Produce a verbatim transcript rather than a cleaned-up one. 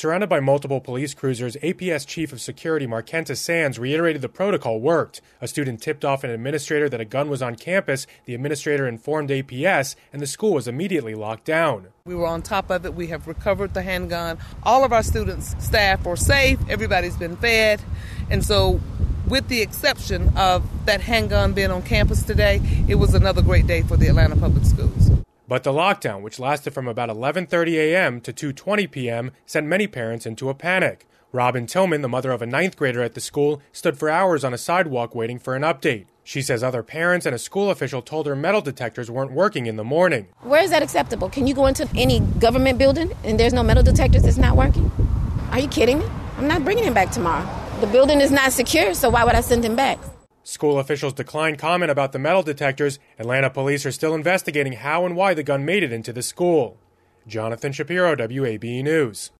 Surrounded by multiple police cruisers, A P S Chief of Security Markenta Sands reiterated the protocol worked. A student tipped off an administrator that a gun was on campus. The administrator informed A P S, and the school was immediately locked down. We were on top of it. We have recovered the handgun. All of our students, staff are safe. Everybody's been fed. And so, with the exception of that handgun being on campus today, it was another great day for the Atlanta Public Schools. But the lockdown, which lasted from about eleven thirty a.m. to two twenty p.m., sent many parents into a panic. Robin Tillman, the mother of a ninth grader at the school, stood for hours on a sidewalk waiting for an update. She says other parents and a school official told her metal detectors weren't working in the morning. Where is that acceptable? Can you go into any government building and there's no metal detectors that's not working? Are you kidding me? I'm not bringing him back tomorrow. The building is not secure, so why would I send him back? School officials declined comment about the metal detectors. Atlanta police are still investigating how and why the gun made it into the school. Jonathan Shapiro, W A B E News.